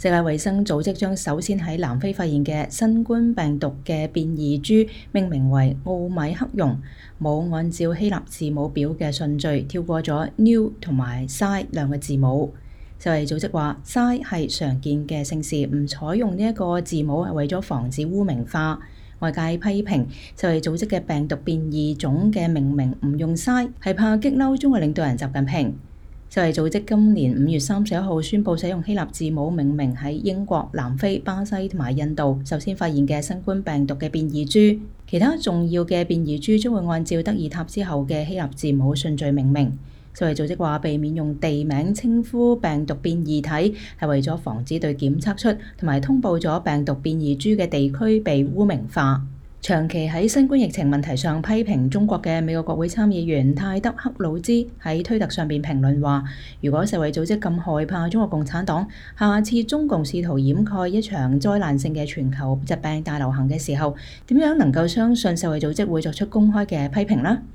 世界衛生組織將首先喺南非發現嘅新冠病毒嘅變異株命名為奧米克戎，冇按照希臘字母表嘅順序跳過咗 Nu 同埋 Psi 兩個字母。世衛組織話 Psi 係常見嘅姓氏，唔採用呢一個字母係為咗防止污名化。外界批評世衛組織嘅病毒變異種嘅命名唔用 Psi，係怕激嬲中國領導人習近平。世衛組織今年5月31號宣布使用希臘字母命名喺英國、南非、巴西同埋印度首先發現嘅新冠病毒嘅變異株，其他重要嘅變異株將會按照德爾塔之後嘅希臘字母順序命名。世衛組織話，避免用地名稱呼病毒變異體係為咗防止對檢測出同埋通報咗病毒變異株嘅地區被污名化。長期喺新冠疫情問題上批評中國嘅美國國會參議員泰德克魯茲喺推特上邊評論話，如果世衛組織咁害怕中國共產黨，下次中共試圖掩蓋一場災難性嘅全球疾病大流行嘅時候，點樣能夠相信世衛組織會作出公開嘅批評呢？